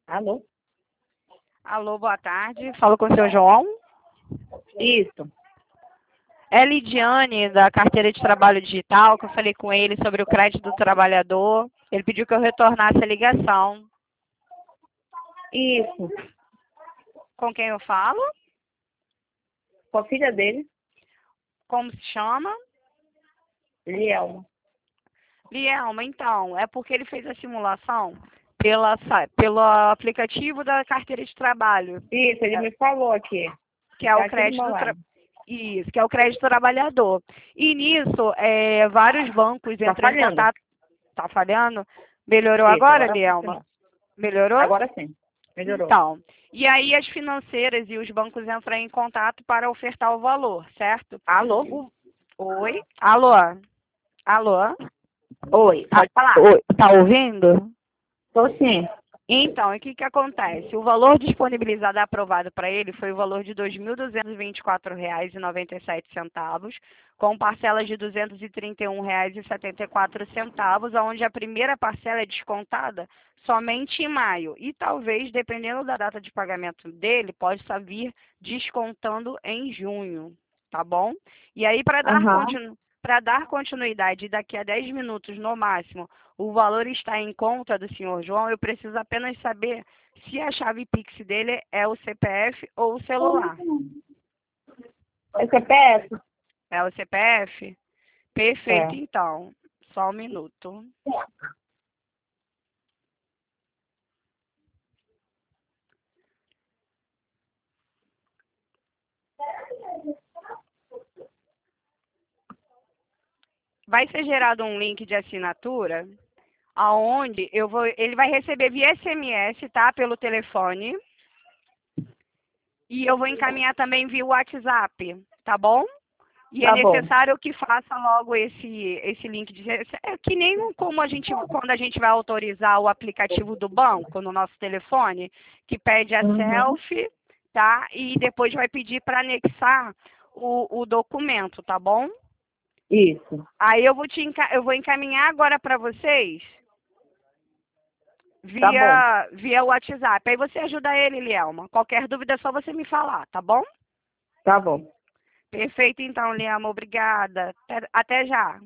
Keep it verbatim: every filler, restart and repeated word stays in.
Alô? Alô, boa tarde. Falo com o seu João. Isso. É Lidiane, da carteira de trabalho digital, que eu falei com ele sobre o crédito do trabalhador. Ele pediu que eu retornasse a ligação. Isso. Com quem eu falo? Com a filha dele, Como se chama? Lielma. Lielma, então, é porque ele fez a simulação pela, sa- pelo aplicativo da carteira de trabalho, Isso, ele me falou aqui. que é Tá o aqui do crédito meu do tra... lado. Isso, que é o crédito do trabalhador. E nisso, é, vários bancos Tá entram em falhando. contato. Tá falhando? Melhorou Isso, agora, agora Lielma? funcionou. Melhorou? Agora sim. Melhorou. Então, e aí as financeiras e os bancos entram em contato para ofertar o valor, certo? Alô? O... Oi? Alô? Alô? Oi, Ah, pode falar. oi, tá ouvindo? Tô sim. Então, e o que que acontece? O valor disponibilizado e aprovado para ele foi o valor de dois mil duzentos e vinte e quatro reais e noventa e sete centavos, com parcelas de duzentos e trinta e um reais e setenta e quatro centavos, onde a primeira parcela é descontada somente em maio. E talvez, dependendo da data de pagamento dele, possa vir descontando em junho, tá bom? E aí, para dar Aham. continu... para dar continuidade daqui a dez minutos no máximo, o valor está em conta do senhor João, eu preciso apenas saber se a chave Pix dele é o C P F ou o celular. É C P F? É o C P F? Perfeito, É. então. Só um minuto. Vai ser gerado um link de assinatura, aonde eu vou, ele vai receber via S M S, tá? Pelo telefone. E eu vou encaminhar também via WhatsApp, tá bom? E é Tá bom. necessário que faça logo esse, esse link de. É que nem como a gente, quando a gente vai autorizar o aplicativo do banco no nosso telefone, que pede a Uhum. selfie, tá? E depois vai pedir para anexar o, o documento, tá bom? Isso. Aí eu vou te enca- eu vou encaminhar agora para vocês Tá bom. via via WhatsApp. Aí você ajuda ele, Lielma. Qualquer dúvida é só você me falar, tá bom? Tá bom. Perfeito, então, Lielma. Obrigada. Até, até já.